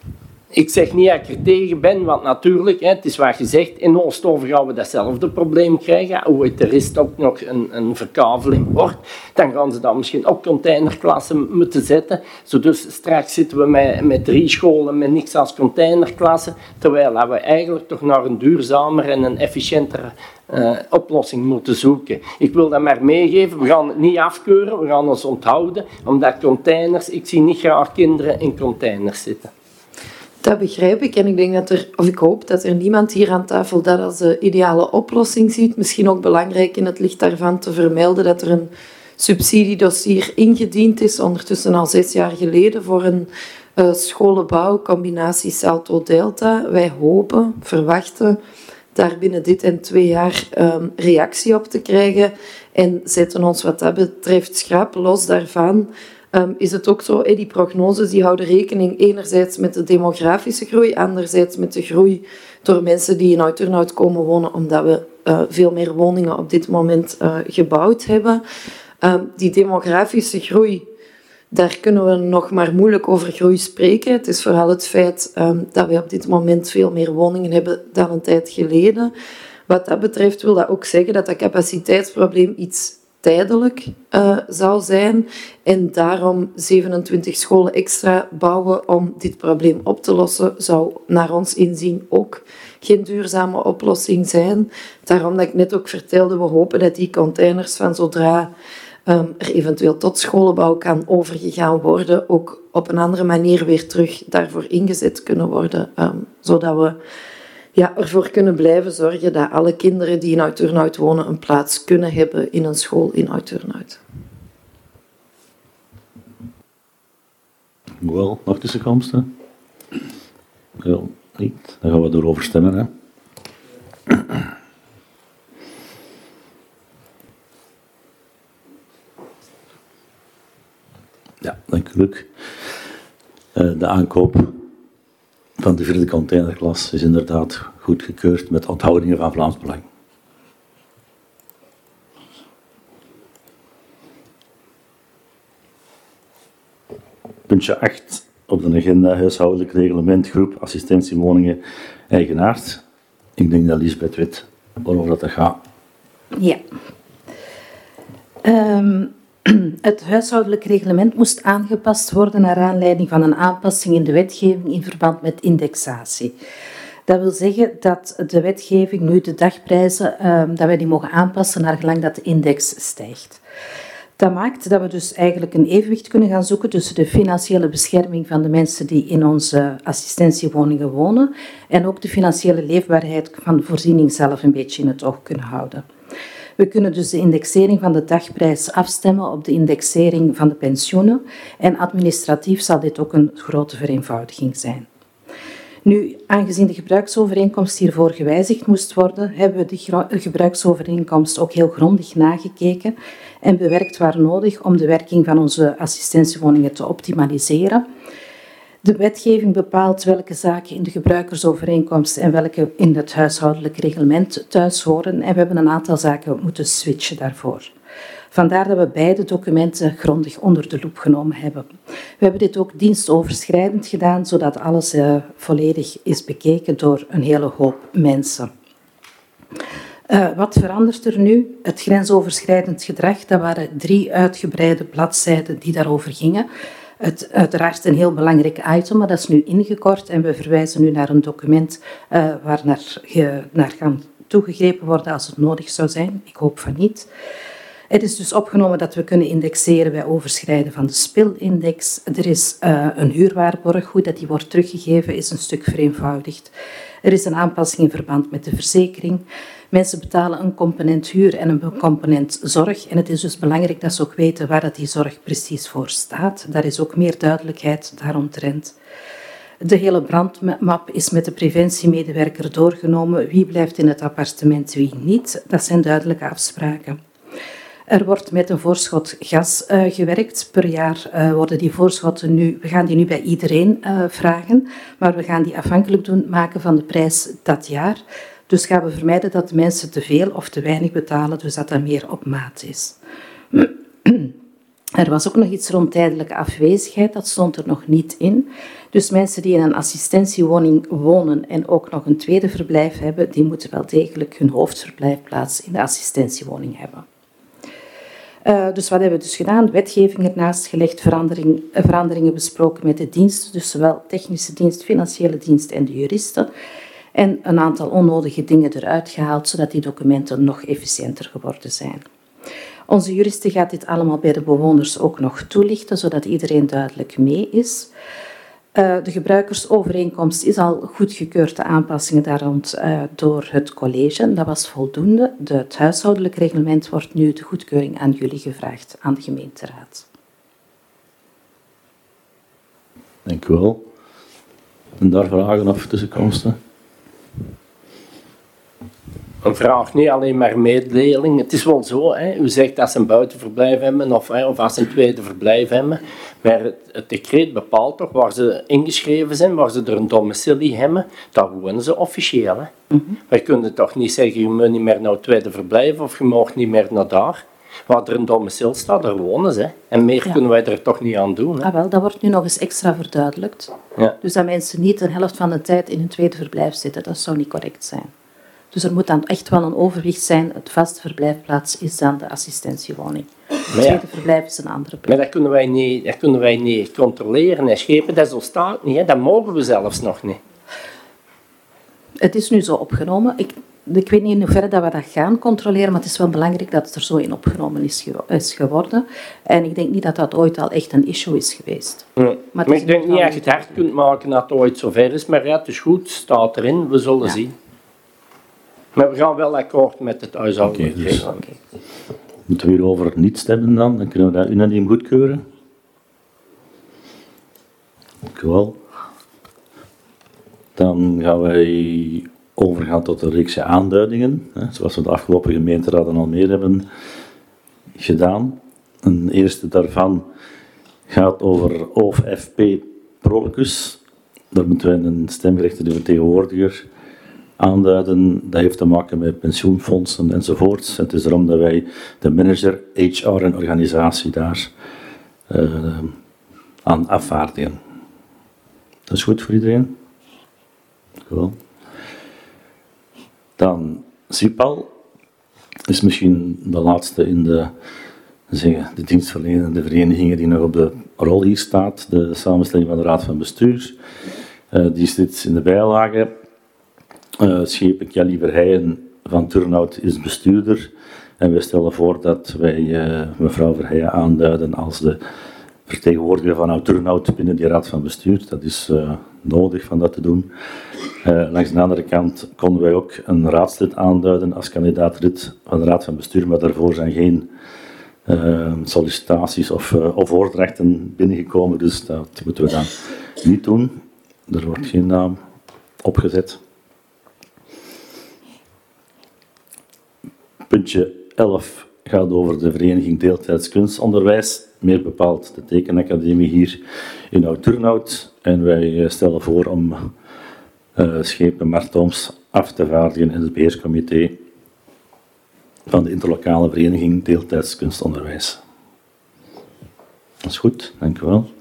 Ik zeg niet dat ik er tegen ben, want natuurlijk, hè, het is wat gezegd, in Oosthoven gaan we datzelfde probleem krijgen. Hoe het er is ook nog een, een verkaveling wordt, dan gaan ze dan misschien ook containerklassen moeten zetten. Zo dus straks zitten we met, met drie scholen met niks als containerklassen, terwijl we eigenlijk toch naar een duurzamere en een efficiëntere uh, oplossing moeten zoeken. Ik wil dat maar meegeven, we gaan het niet afkeuren, we gaan ons onthouden, omdat containers, ik zie niet graag kinderen in containers zitten. Dat begrijp ik en ik denk dat er, of ik hoop dat er niemand hier aan tafel dat als de ideale oplossing ziet. Misschien ook belangrijk in het licht daarvan te vermelden dat er een subsidiedossier ingediend is, ondertussen al zes jaar geleden, voor een uh, scholenbouw combinatie Salto-Delta. Wij hopen, verwachten daar binnen dit en twee jaar um, reactie op te krijgen en zetten ons wat dat betreft schrap los daarvan. Um, is het ook zo, eh, die prognoses die houden rekening enerzijds met de demografische groei, anderzijds met de groei door mensen die in Oud-Turnhout komen wonen, omdat we uh, veel meer woningen op dit moment uh, gebouwd hebben. Um, die demografische groei, daar kunnen we nog maar moeilijk over groei spreken. Het is vooral het feit um, dat we op dit moment veel meer woningen hebben dan een tijd geleden. Wat dat betreft wil dat ook zeggen dat dat capaciteitsprobleem iets tijdelijk uh, zou zijn en daarom zevenentwintig scholen extra bouwen om dit probleem op te lossen, zou naar ons inzien ook geen duurzame oplossing zijn. Daarom dat ik net ook vertelde, we hopen dat die containers van zodra um, er eventueel tot scholenbouw kan overgegaan worden, ook op een andere manier weer terug daarvoor ingezet kunnen worden, um, zodat we ja, ervoor kunnen blijven zorgen dat alle kinderen die in Oud-Turnhout wonen een plaats kunnen hebben in een school in Oud-Turnhout. Wel, nog tussenkomsten? Ja, niet. Dan gaan we erover stemmen. Hè. Ja, dank u. De aankoop van de vierde containerklas is inderdaad goedgekeurd met onthoudingen van Vlaams Belang. Puntje acht op de agenda, huishoudelijk reglement, groep assistentiewoningen eigenaard. Ik denk dat Lisbeth weet waarover dat gaat. Ja. Um, het huishoudelijk reglement moest aangepast worden naar aanleiding van een aanpassing in de wetgeving in verband met indexatie. Dat wil zeggen dat de wetgeving nu de dagprijzen, um, dat wij die mogen aanpassen naar gelang dat de index stijgt. Dat maakt dat we dus eigenlijk een evenwicht kunnen gaan zoeken tussen de financiële bescherming van de mensen die in onze assistentiewoningen wonen en ook de financiële leefbaarheid van de voorziening zelf een beetje in het oog kunnen houden. We kunnen dus de indexering van de dagprijs afstemmen op de indexering van de pensioenen en administratief zal dit ook een grote vereenvoudiging zijn. Nu, aangezien de gebruiksovereenkomst hiervoor gewijzigd moest worden, hebben we de gebruiksovereenkomst ook heel grondig nagekeken en bewerkt waar nodig om de werking van onze assistentiewoningen te optimaliseren. De wetgeving bepaalt welke zaken in de gebruikersovereenkomst en welke in het huishoudelijk reglement thuis horen en we hebben een aantal zaken moeten switchen daarvoor. Vandaar dat we beide documenten grondig onder de loep genomen hebben. We hebben dit ook dienstoverschrijdend gedaan, zodat alles uh, volledig is bekeken door een hele hoop mensen. Uh, wat verandert er nu? Het grensoverschrijdend gedrag, dat waren drie uitgebreide bladzijden die daarover gingen. Het, uiteraard een heel belangrijk item, maar dat is nu ingekort en we verwijzen nu naar een document uh, waar naar, ge, naar gaan toegegrepen worden als het nodig zou zijn. Ik hoop van niet. Het is dus opgenomen dat we kunnen indexeren bij overschrijden van de spilindex. Er is uh, een huurwaarborg, hoe dat die wordt teruggegeven, is een stuk vereenvoudigd. Er is een aanpassing in verband met de verzekering. Mensen betalen een component huur en een component zorg. En het is dus belangrijk dat ze ook weten waar dat die zorg precies voor staat. Daar is ook meer duidelijkheid daaromtrent. De hele brandmap is met de preventiemedewerker doorgenomen. Wie blijft in het appartement, wie niet. Dat zijn duidelijke afspraken. Er wordt met een voorschot gas uh, gewerkt. Per jaar uh, worden die voorschotten nu, we gaan die nu bij iedereen uh, vragen, maar we gaan die afhankelijk doen, maken van de prijs dat jaar. Dus gaan we vermijden dat de mensen te veel of te weinig betalen, dus dat dat meer op maat is. Er was ook nog iets rond tijdelijke afwezigheid, dat stond er nog niet in. Dus mensen die in een assistentiewoning wonen en ook nog een tweede verblijf hebben, die moeten wel degelijk hun hoofdverblijfplaats in de assistentiewoning hebben. Uh, dus wat hebben we dus gedaan? Wetgeving ernaast gelegd, verandering, veranderingen besproken met de diensten, dus zowel technische dienst, financiële dienst en de juristen. En een aantal onnodige dingen eruit gehaald, zodat die documenten nog efficiënter geworden zijn. Onze juristen gaat dit allemaal bij de bewoners ook nog toelichten, zodat iedereen duidelijk mee is. Uh, de gebruikersovereenkomst is al goedgekeurd, de aanpassingen daar rond uh, door het college. Dat was voldoende. De, het huishoudelijk reglement wordt nu de goedkeuring aan jullie gevraagd, aan de gemeenteraad. Dank u wel. En daar vragen of tussenkomsten? Een vraag, niet alleen maar mededeling. Het is wel zo, hè. U zegt dat ze een buitenverblijf hebben of, hè, of als ze een tweede verblijf hebben. Maar het, het decreet bepaalt toch waar ze ingeschreven zijn, waar ze er een domicilie hebben. Daar wonen ze officieel. Hè. Mm-hmm. Wij kunnen toch niet zeggen, je moet niet meer naar het tweede verblijf of je mag niet meer naar daar. Waar er een domicilie staat, daar wonen ze. Hè. En meer ja. kunnen wij er toch niet aan doen. Hè. Ah, wel, dat wordt nu nog eens extra verduidelijkt. Ja. Dus dat mensen niet de helft van de tijd in een tweede verblijf zitten, dat zou niet correct zijn. Dus er moet dan echt wel een overwicht zijn. Het vaste verblijfplaats is dan de assistentiewoning. Het ja. tweede verblijf is een andere plek. Maar dat kunnen wij niet, dat kunnen wij niet controleren en schepen. Dat zo staat niet, hè. Dat mogen we zelfs nog niet. Het is nu zo opgenomen. Ik, ik weet niet in hoeverre dat we dat gaan controleren, maar het is wel belangrijk dat het er zo in opgenomen is, ge- is geworden. En ik denk niet dat dat ooit al echt een issue is geweest. Ja. Maar, Maar, het is ik denk in niet ieder dat je geval het hard kunt maken dat het ooit zover is. Maar ja, het is goed, staat erin, we zullen Ja. zien. Maar we gaan wel akkoord met het huishoudelijk Oké, dus- reglement. Oké. Moeten we hierover niet stemmen dan? Dan kunnen we dat unaniem goedkeuren. Dank u wel. Dan gaan wij overgaan tot de reeks aanduidingen, hè, zoals we de afgelopen gemeenteraden al meer hebben gedaan. Een eerste daarvan gaat over O F F P Prolecus. Daar moeten wij een stemgerechtigde vertegenwoordiger aanduiden. Dat heeft te maken met pensioenfondsen enzovoorts. Het is erom dat wij de manager, H R en organisatie daar uh, aan afvaardigen. Dat is goed voor iedereen? Goed. Dan Zipal is misschien de laatste in de, zeggen, de dienstverlenende verenigingen die nog op de rol hier staat. De samenstelling van de Raad van Bestuur. Uh, die zit in de bijlage. Uh, Schepen Kelly Verheijen van Turnhout is bestuurder. En we stellen voor dat wij uh, mevrouw Verheijen aanduiden als de vertegenwoordiger van Oud-Turnhout binnen die raad van bestuur. Dat is uh, nodig van dat te doen. Uh, langs de andere kant konden wij ook een raadslid aanduiden als kandidaat-lid van de raad van bestuur, maar daarvoor zijn geen uh, sollicitaties of, uh, of voordrachten binnengekomen, dus dat moeten we dan niet doen. Er wordt geen naam opgezet. Puntje elf gaat over de vereniging Deeltijds Kunstonderwijs, meer bepaald de Tekenacademie hier in Oud-Turnhout. En wij stellen voor om uh, schepen Mart Ooms af te vaardigen in het beheerscomité van de interlokale vereniging Deeltijds Kunstonderwijs. Dat is goed, dank u wel.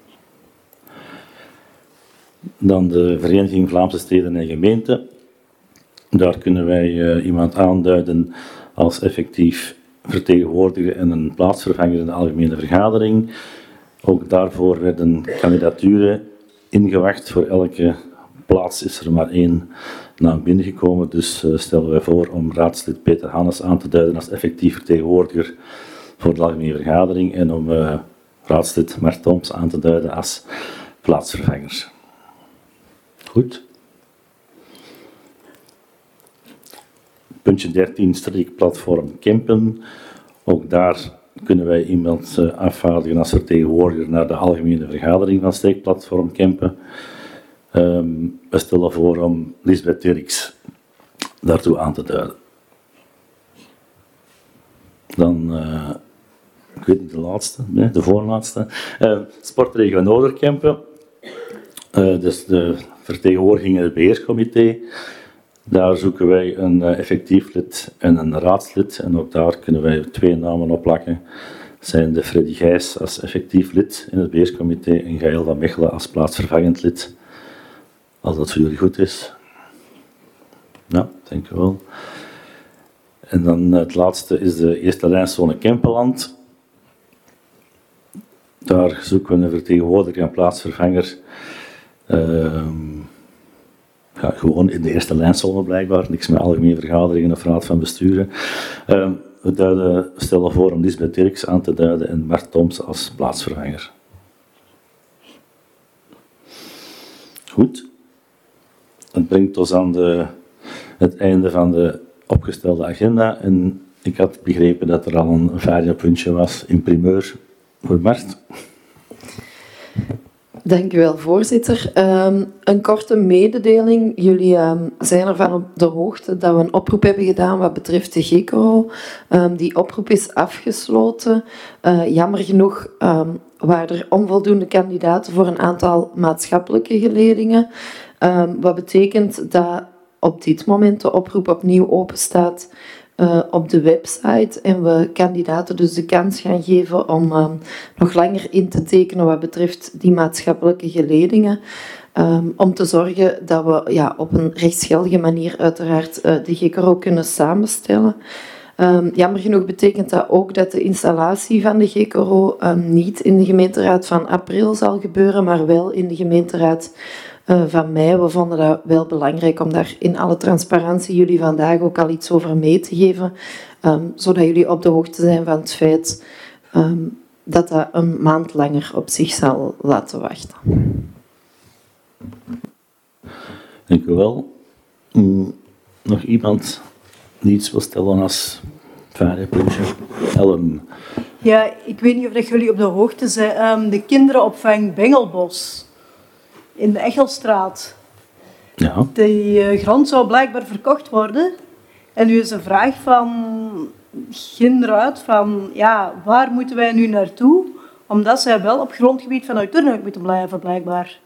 Dan de Vereniging Vlaamse Steden en Gemeenten. Daar kunnen wij uh, iemand aanduiden als effectief vertegenwoordiger en een plaatsvervanger in de algemene vergadering. Ook daarvoor werden kandidaturen ingewacht. Voor elke plaats is er maar één naam binnengekomen. Dus uh, stellen wij voor om raadslid Peter Hannes aan te duiden als effectief vertegenwoordiger voor de algemene vergadering en om uh, raadslid Mart Ooms aan te duiden als plaatsvervanger. Goed. Puntje dertien, streekplatform Kempen. Ook daar kunnen wij iemand uh, afvaardigen als vertegenwoordiger naar de algemene vergadering van streekplatform Kempen. Um, we stellen voor om Lisbeth Dirks daartoe aan te duiden. Dan, uh, ik weet niet de laatste, nee, de voorlaatste. Uh, Sportregio Noorderkempen. Uh, dus de vertegenwoordiging in het beheerscomité. Daar zoeken wij een uh, effectief lid en een raadslid. En ook daar kunnen wij twee namen opplakken. Dat zijn de Freddy Gijs als effectief lid in het beheerscomité en Gaël van Mechelen als plaatsvervangend lid. Als dat voor jullie goed is. Ja, dank u wel. En dan het laatste is de eerste lijnzone Kempenland. Daar zoeken we een vertegenwoordiger en plaatsvervanger. Uh, ja, gewoon in de eerste lijnzone blijkbaar, niks met algemene vergaderingen of raad van besturen. Uh, we duiden, stellen voor om Lisbeth Dirks aan te duiden en Mart Ooms als plaatsvervanger. Goed. Dat brengt ons aan de, het einde van de opgestelde agenda. En ik had begrepen dat er al een variapuntje was in primeur voor Mart. Dank u wel, voorzitter. Um, een korte mededeling. Jullie um, zijn ervan op de hoogte dat we een oproep hebben gedaan wat betreft de G E C O R O. Um, die oproep is afgesloten. Uh, jammer genoeg um, waren er onvoldoende kandidaten voor een aantal maatschappelijke geledingen. Um, wat betekent dat op dit moment de oproep opnieuw openstaat uh, op de website en we kandidaten dus de kans gaan geven om um, nog langer in te tekenen wat betreft die maatschappelijke geledingen. Um, om te zorgen dat we ja, op een rechtsgeldige manier uiteraard uh, de G K R O kunnen samenstellen. Um, jammer genoeg betekent dat ook dat de installatie van de G K R O um, niet in de gemeenteraad van april zal gebeuren, maar wel in de gemeenteraad uh, van mei. We vonden dat wel belangrijk om daar in alle transparantie jullie vandaag ook al iets over mee te geven, um, zodat jullie op de hoogte zijn van het feit um, dat dat een maand langer op zich zal laten wachten. Dank u wel. Mm, nog iemand die iets wil stellen als vaderpuntje? Ellen. Ja, ik weet niet of dat jullie op de hoogte zijn. Um, de kinderenopvang Bengelbos in de Echelstraat. Ja. Die uh, grond zou blijkbaar verkocht worden. En nu is de vraag van Ginruit van ja, waar moeten wij nu naartoe? Omdat zij wel op grondgebied van Oud-Turnhout moeten blijven, blijkbaar.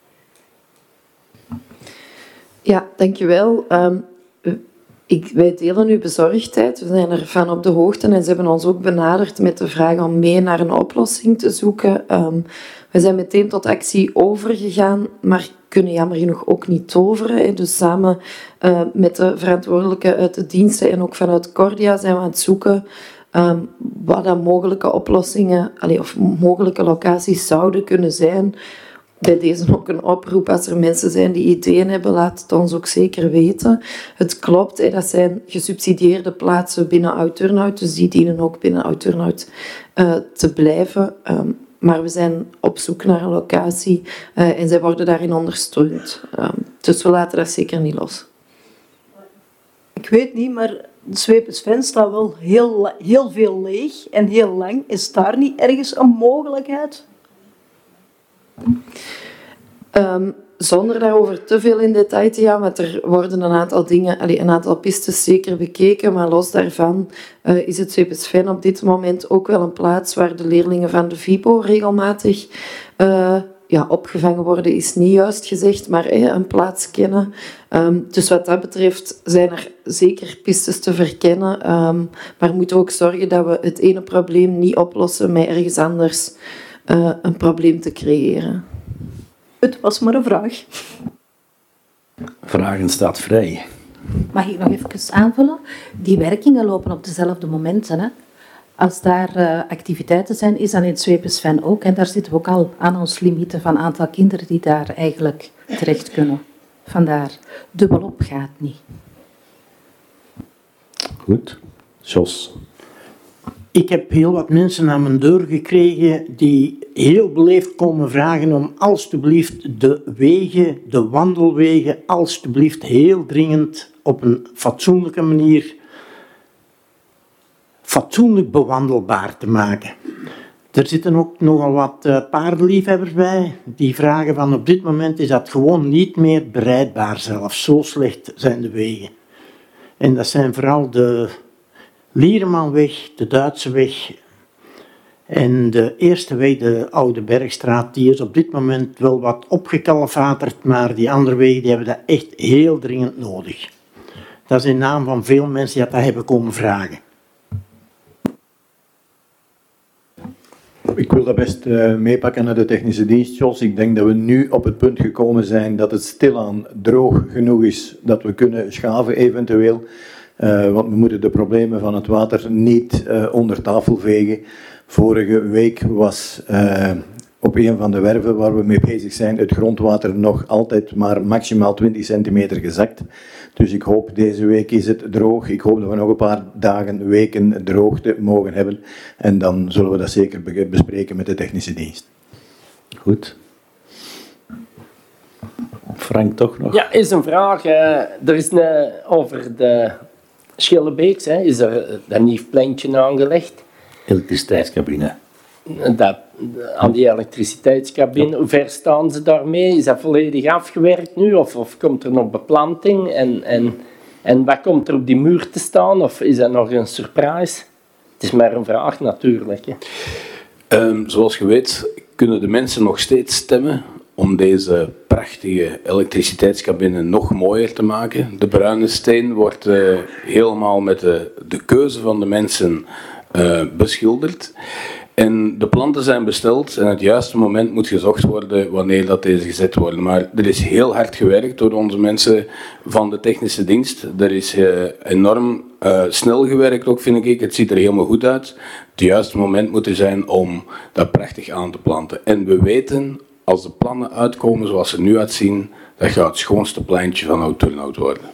Ja, dankjewel. Um, ik, wij delen uw bezorgdheid. We zijn ervan op de hoogte en ze hebben ons ook benaderd met de vraag om mee naar een oplossing te zoeken. Um, we zijn meteen tot actie overgegaan, maar kunnen jammer genoeg ook niet toveren. Hè. Dus samen uh, met de verantwoordelijke uit de diensten en ook vanuit Cordia zijn we aan het zoeken um, wat dan mogelijke oplossingen allee, of mogelijke locaties zouden kunnen zijn. Bij deze ook een oproep, als er mensen zijn die ideeën hebben, laat het ons ook zeker weten. Het klopt, hè, dat zijn gesubsidieerde plaatsen binnen Oud-Turnhout, dus die dienen ook binnen Oud-Turnhout uh, te blijven. Um, maar we zijn op zoek naar een locatie uh, en zij worden daarin ondersteund. Um, dus we laten dat zeker niet los. Ik weet niet, maar de Zweepensven staat wel heel, heel veel leeg en heel lang. Is daar niet ergens een mogelijkheid? Um, zonder daarover te veel in detail te gaan, want er worden een aantal dingen, allez, een aantal pistes zeker bekeken, maar los daarvan uh, is het Zweepensven op dit moment ook wel een plaats waar de leerlingen van de V I B O regelmatig uh, ja, opgevangen worden, is niet juist gezegd, maar hey, een plaats kennen. Um, dus wat dat betreft zijn er zeker pistes te verkennen, um, maar moeten we ook zorgen dat we het ene probleem niet oplossen met ergens anders uh, een probleem te creëren. Het was maar een vraag. Vragen staat vrij. Mag ik nog even aanvullen? Die werkingen lopen op dezelfde momenten. Hè? Als daar uh, activiteiten zijn, is dat in het Zweepensven ook. En daar zitten we ook al aan ons limieten van aantal kinderen die daar eigenlijk terecht kunnen. Vandaar, dubbelop gaat niet. Goed. Jos. Ik heb heel wat mensen aan mijn deur gekregen die heel beleefd komen vragen om alstublieft de wegen, de wandelwegen, alstublieft heel dringend op een fatsoenlijke manier fatsoenlijk bewandelbaar te maken. Er zitten ook nogal wat uh, paardenliefhebbers bij die vragen van op dit moment is dat gewoon niet meer bereidbaar zelfs. Zo slecht zijn de wegen. En dat zijn vooral de Lieremanweg, de Duitse weg en de eerste weg, de Oude Bergstraat, die is op dit moment wel wat opgekalfaterd, maar die andere wegen die hebben dat echt heel dringend nodig. Dat is in naam van veel mensen die dat hebben komen vragen. Ik wil dat best uh, meepakken naar de technische dienst, Jos. Ik denk dat we nu op het punt gekomen zijn dat het stilaan droog genoeg is dat we kunnen schaven eventueel. Uh, want we moeten de problemen van het water niet uh, onder tafel vegen. Vorige week was uh, op een van de werven waar we mee bezig zijn het grondwater nog altijd maar maximaal twintig centimeter gezakt. Dus ik hoop deze week is het droog. Ik hoop dat we nog een paar dagen, weken droogte mogen hebben. En dan zullen we dat zeker bespreken met de technische dienst. Goed. Frank, toch nog? Ja, is een vraag. Uh, er is een, over de Schillebeeks, hè, is er een nieuw plantje aangelegd. Elektriciteitscabine. Dat, aan die elektriciteitscabine, ja. Hoe ver staan ze daarmee? Is dat volledig afgewerkt nu? Of, of komt er nog beplanting? En, en, en wat komt er op die muur te staan? Of is dat nog een surprise? Het is maar een vraag natuurlijk. Hè. Um, zoals je weet kunnen de mensen nog steeds stemmen om deze prachtige elektriciteitscabine nog mooier te maken. De bruine steen wordt uh, helemaal met de, de keuze van de mensen uh, beschilderd. En de planten zijn besteld en het juiste moment moet gezocht worden wanneer dat deze gezet worden. Maar er is heel hard gewerkt door onze mensen van de technische dienst. Er is uh, enorm uh, snel gewerkt ook, vind ik. Het ziet er helemaal goed uit. Het juiste moment moet er zijn om dat prachtig aan te planten. En we weten, als de plannen uitkomen zoals ze er nu uitzien, dat gaat het schoonste pleintje van Oud-Turnhout worden.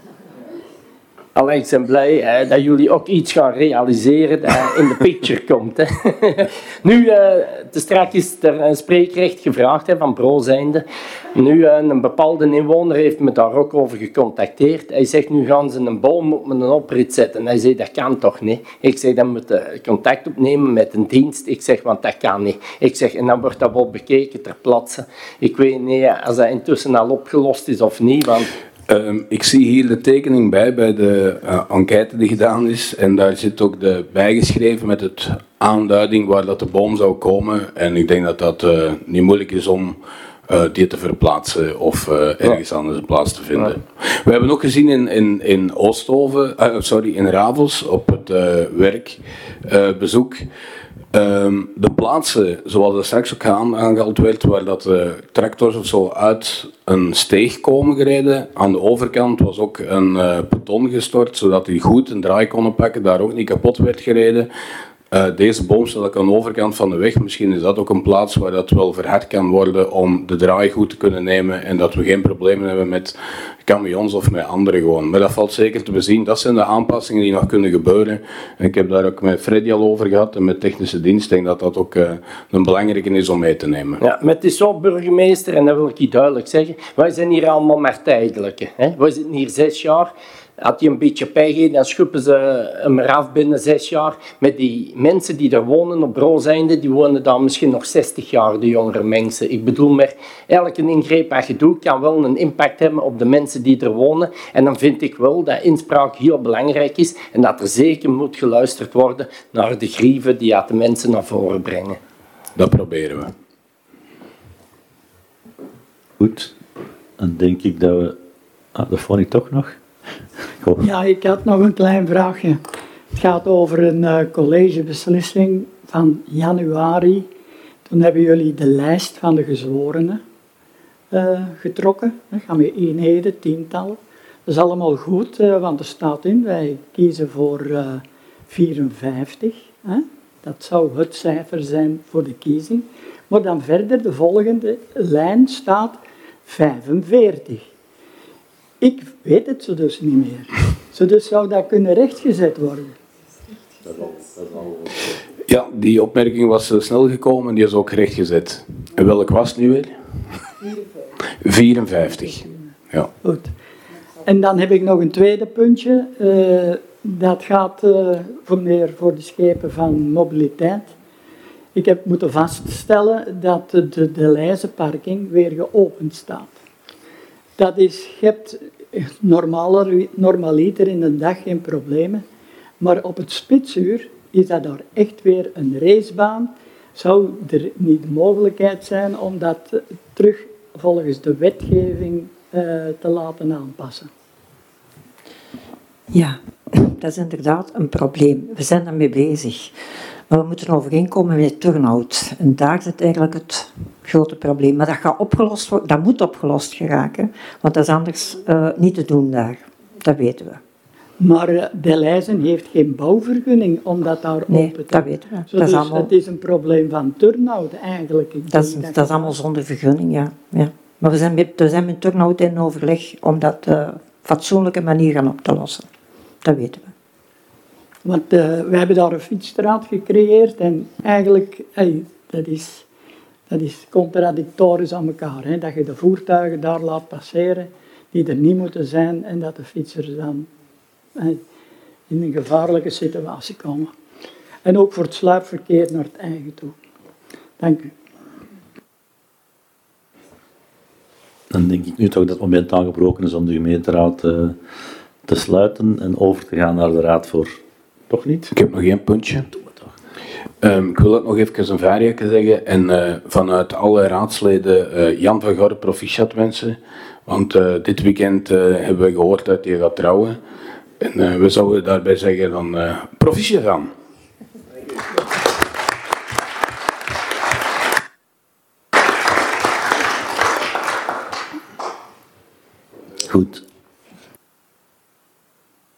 Allee, ik ben blij hè, dat jullie ook iets gaan realiseren dat in de picture komt. Hè. Nu, uh, te straks is er een spreekrecht gevraagd hè, van Bro zijnde. Nu, uh, een bepaalde inwoner heeft me daar ook over gecontacteerd. Hij zegt, nu gaan ze een boom op een oprit zetten. Hij zei, dat kan toch niet? Ik zeg, dan moet je contact opnemen met een dienst. Ik zeg, want dat kan niet. Ik zeg, en dan wordt dat wel bekeken ter plaatse. Ik weet niet als dat intussen al opgelost is of niet, want... Um, ik zie hier de tekening bij, bij de uh, enquête die gedaan is. En daar zit ook de bijgeschreven met het aanduiding waar dat de boom zou komen. En ik denk dat dat uh, niet moeilijk is om uh, die te verplaatsen of uh, ergens ja. anders een plaats te vinden. Ja. We hebben ook gezien in, in, in Oosthoven, uh, sorry, in Ravels op het uh, werkbezoek. Uh, Um, de plaatsen, zoals er straks ook aangehaald werd, waar dat uh, tractors of zo uit een steeg komen gereden. Aan de overkant was ook een uh, beton gestort, zodat die goed een draai konden pakken, daar ook niet kapot werd gereden. Uh, deze boom staat ook aan de overkant van de weg. Misschien is dat ook een plaats waar dat wel verhard kan worden om de draai goed te kunnen nemen en dat we geen problemen hebben met camions of met anderen gewoon. Maar dat valt zeker te bezien. Dat zijn de aanpassingen die nog kunnen gebeuren. En ik heb daar ook met Freddy al over gehad en met technische dienst. Ik denk dat dat ook uh, een belangrijke is om mee te nemen. Ja, maar het is zo, burgemeester, en dat wil ik je duidelijk zeggen. Wij zijn hier allemaal maar tijdelijke. Hè? Wij zitten hier zes jaar. Had je een beetje pech heeft, dan schuppen ze hem eraf binnen zes jaar. Met die mensen die er wonen op Bro zijnde, die wonen daar misschien nog zestig jaar, de jongere mensen. Ik bedoel maar, elke ingreep dat je doet, kan wel een impact hebben op de mensen die er wonen. En dan vind ik wel dat inspraak heel belangrijk is en dat er zeker moet geluisterd worden naar de grieven die de mensen naar voren brengen. Dat proberen we. Goed, dan denk ik dat we... Ah, dat vond ik toch nog... Goh. Ja, ik had nog een klein vraagje. Het gaat over een uh, collegebeslissing van januari. Toen hebben jullie de lijst van de gezworenen uh, getrokken. Dan gaan we eenheden, tientallen. Dat is allemaal goed, uh, want er staat in, wij kiezen voor uh, vierenvijftig. Hè? Dat zou het cijfer zijn voor de kiezing. Maar dan verder, de volgende lijn staat vijfenveertig. Ik weet het zo dus niet meer. Zo dus zou dat kunnen rechtgezet worden. Ja, die opmerking was snel gekomen en die is ook rechtgezet. En welk was het nu weer? vierenvijftig. Ja. Goed. En dan heb ik nog een tweede puntje. Uh, dat gaat uh, voor meer voor de schepen van mobiliteit. Ik heb moeten vaststellen dat de, de, de Leizenparking weer geopend staat. Dat is, je hebt normaler, normaliter in een dag geen problemen, maar op het spitsuur is dat daar echt weer een racebaan. Zou er niet de mogelijkheid zijn om dat terug volgens de wetgeving uh, te laten aanpassen? Ja, dat is inderdaad een probleem. We zijn daarmee bezig. Maar we moeten overeenkomen met Turnhout. En daar zit eigenlijk het grote probleem. Maar dat gaat opgelost worden, dat moet opgelost geraken. Want dat is anders uh, niet te doen daar. Dat weten we. Maar uh, De Leizen heeft geen bouwvergunning om dat daar nee, open te dat weten we. Zo, dat dus is allemaal... het is een probleem van Turnhout eigenlijk. Ik dat is, dat dat is allemaal zonder vergunning, ja. ja. Maar we zijn met, we zijn met Turnhout in overleg om dat op uh, fatsoenlijke manier gaan op te lossen. Dat weten we. Want uh, we hebben daar een fietsstraat gecreëerd en eigenlijk, hey, dat, is, dat is contradictorisch aan elkaar. Hè? Dat je de voertuigen daar laat passeren die er niet moeten zijn en dat de fietsers dan hey, in een gevaarlijke situatie komen. En ook voor het sluipverkeer naar het eigen toe. Dank u. Dan denk ik nu toch dat het moment aangebroken is om de gemeenteraad uh, te sluiten en over te gaan naar de raad voor... Toch niet? Ik heb nog één puntje. Um, ik wil ook nog even een variakke zeggen en uh, vanuit alle raadsleden uh, Jan van Gorre proficiat wensen. Want uh, dit weekend uh, hebben we gehoord dat hij gaat trouwen. En uh, we zouden daarbij zeggen dan uh, proficiat aan. Goed.